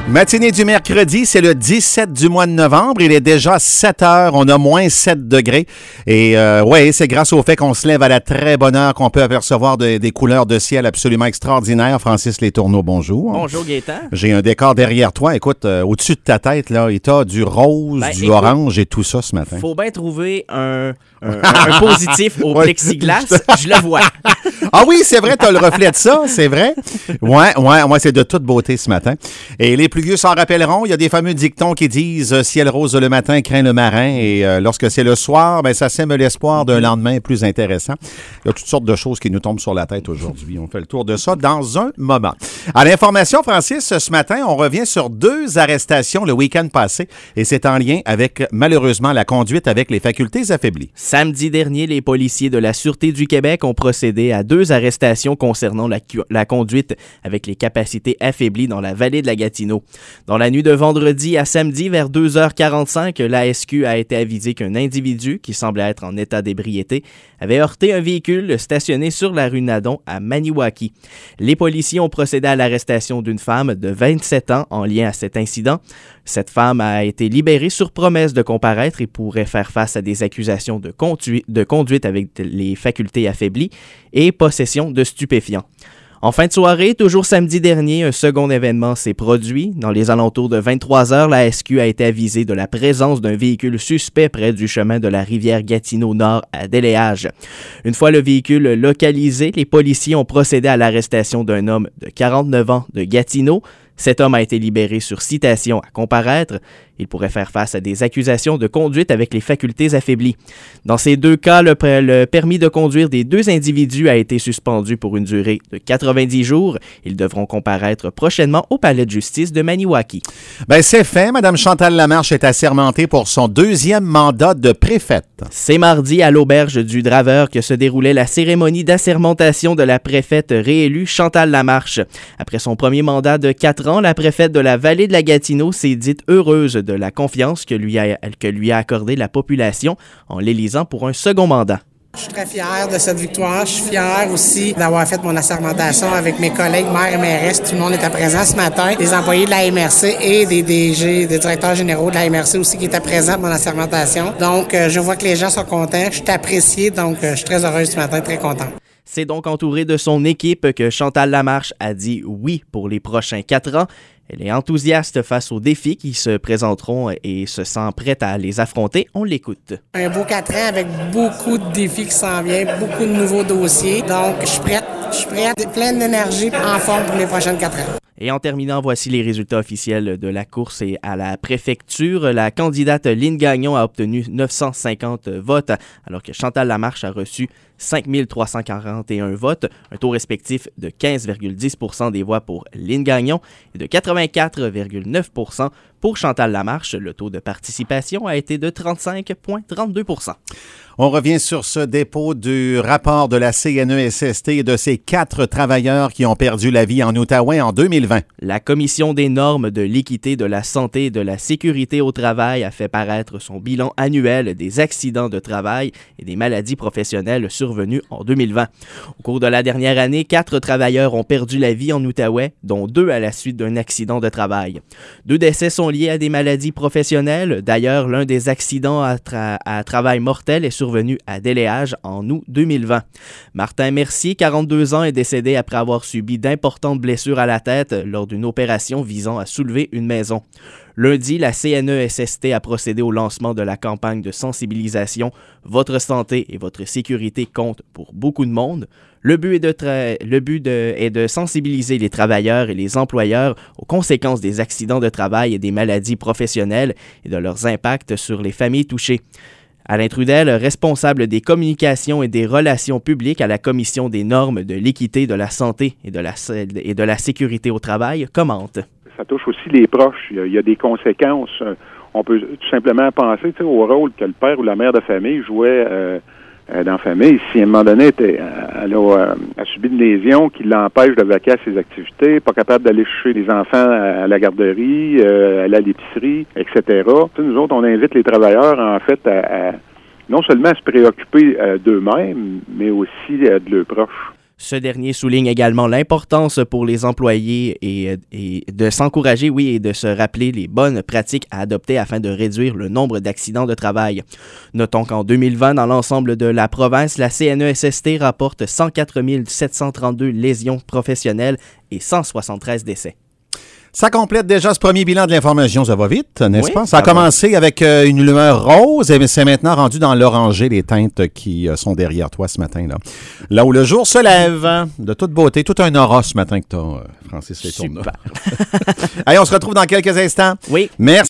Matinée du mercredi, c'est le 17 du mois de novembre. Il est déjà 7 heures. On a moins 7 degrés. Et ouais, c'est grâce au fait qu'on se lève à la très bonne heure qu'on peut apercevoir des couleurs de ciel absolument extraordinaires. Francis Letourneau, bonjour. Bonjour Gaétan. J'ai un décor derrière toi. Écoute, au-dessus de ta tête, là, il t'a du rose, du orange et tout ça ce matin. Faut bien trouver un positif au plexiglas. Je le vois. Ah oui, c'est vrai, t'as le reflet de ça, c'est vrai. Ouais, c'est de toute beauté ce matin. Et les plus vieux s'en rappelleront, il y a des fameux dictons qui disent « Ciel rose le matin, craint le marin ». Et lorsque c'est le soir, ben ça sème l'espoir d'un lendemain plus intéressant. Il y a toutes sortes de choses qui nous tombent sur la tête aujourd'hui. On fait le tour de ça dans un moment. À l'information, Francis, ce matin, on revient sur 2 arrestations le week-end passé. Et c'est en lien avec, malheureusement, la conduite avec les facultés affaiblies. Samedi dernier, les policiers de la Sûreté du Québec ont procédé à 2 arrestations concernant la conduite avec les capacités affaiblies dans la vallée de la Gatineau. Dans la nuit de vendredi à samedi, vers 2h45, l'ASQ a été avisé qu'un individu, qui semblait être en état d'ébriété, avait heurté un véhicule stationné sur la rue Nadon à Maniwaki. Les policiers ont procédé à l'arrestation d'une femme de 27 ans en lien à cet incident. Cette femme a été libérée sur promesse de comparaître et pourrait faire face à des accusations de conduite avec les facultés affaiblies et possession de stupéfiants. En fin de soirée, toujours samedi dernier, un second événement s'est produit. Dans les alentours de 23h, la SQ a été avisée de la présence d'un véhicule suspect près du chemin de la rivière Gatineau-Nord à Déléage. Une fois le véhicule localisé, les policiers ont procédé à l'arrestation d'un homme de 49 ans de Gatineau. Cet homme a été libéré sur citation à comparaître. Il pourrait faire face à des accusations de conduite avec les facultés affaiblies. Dans ces 2 cas, le permis de conduire des 2 individus a été suspendu pour une durée de 90 jours. Ils devront comparaître prochainement au palais de justice de Maniwaki. Ben c'est fait. Mme Chantal Lamarche est assermentée pour son 2e mandat de préfète. C'est mardi à l'auberge du Draveur que se déroulait la cérémonie d'assermentation de la préfète réélue Chantal Lamarche. Après son premier mandat de 4 ans, la préfète de la vallée de la Gatineau s'est dite heureuse de la confiance que lui a accordée la population en l'élisant pour un second mandat. Je suis très fier de cette victoire. Je suis fier aussi d'avoir fait mon assermentation avec mes collègues maires et mairesses. Tout le monde était présent ce matin. Les employés de la MRC et des DG, des directeurs généraux de la MRC aussi qui étaient présents pour mon assermentation. Donc, je vois que les gens sont contents. Je suis apprécié, donc je suis très heureuse ce matin, très contente. C'est donc entouré de son équipe que Chantal Lamarche a dit oui pour les prochains 4 ans. Elle est enthousiaste face aux défis qui se présenteront et se sent prête à les affronter. On l'écoute. Un beau 4 ans avec beaucoup de défis qui s'en viennent, beaucoup de nouveaux dossiers. Donc, je suis prête, pleine d'énergie, en forme pour les prochaines 4 ans. Et en terminant, voici les résultats officiels de la course et à la préfecture. La candidate Lynne Gagnon a obtenu 950 votes, alors que Chantal Lamarche a reçu 5 341 votes, un taux respectif de 15,10% des voix pour Lynne Gagnon et de 84,9% pour Chantal Lamarche. Le taux de participation a été de 35,32%. On revient sur ce dépôt du rapport de la CNESST et de ces 4 travailleurs qui ont perdu la vie en Outaouais en 2020. La Commission des normes de l'équité, de la santé et de la sécurité au travail a fait paraître son bilan annuel des accidents de travail et des maladies professionnelles survenues en 2020. Au cours de la dernière année, 4 travailleurs ont perdu la vie en Outaouais, dont 2 à la suite d'un accident de travail. 2 décès sont liés à des maladies professionnelles. D'ailleurs, l'un des accidents à travail mortel est survenu à Déléage en août 2020. Martin Mercier, 42 ans, est décédé après avoir subi d'importantes blessures à la tête lors d'une opération visant à soulever une maison. Lundi, la CNESST a procédé au lancement de la campagne de sensibilisation « Votre santé et votre sécurité comptent pour beaucoup de monde ». Le but est de sensibiliser les travailleurs et les employeurs aux conséquences des accidents de travail et des maladies professionnelles et de leurs impacts sur les familles touchées. Alain Trudel, responsable des communications et des relations publiques à la Commission des normes de l'équité, de la santé et de la sécurité au travail, commente. Ça touche aussi les proches. Il y a des conséquences. On peut tout simplement penser au rôle que le père ou la mère de famille jouait dans la famille. Si à un moment donné, elle a subi une lésion qui l'empêche de vaquer à ses activités, pas capable d'aller chercher les enfants à la garderie, aller à l'épicerie, etc. Nous autres, on invite les travailleurs, en fait, à non seulement à se préoccuper d'eux-mêmes, mais aussi de leurs proches. Ce dernier souligne également l'importance pour les employés et de s'encourager, et de se rappeler les bonnes pratiques à adopter afin de réduire le nombre d'accidents de travail. Notons qu'en 2020, dans l'ensemble de la province, la CNESST rapporte 104 732 lésions professionnelles et 173 décès. Ça complète déjà ce premier bilan de l'information. Ça va vite, n'est-ce pas? Ça a ça va. commencé avec une lueur rose et c'est maintenant rendu dans l'orangé, les teintes qui sont derrière toi ce matin. Là où le jour se lève, de toute beauté, tout un aura ce matin que tu as, Francis Letourneau. Super. Allez, on se retrouve dans quelques instants. Oui. Merci.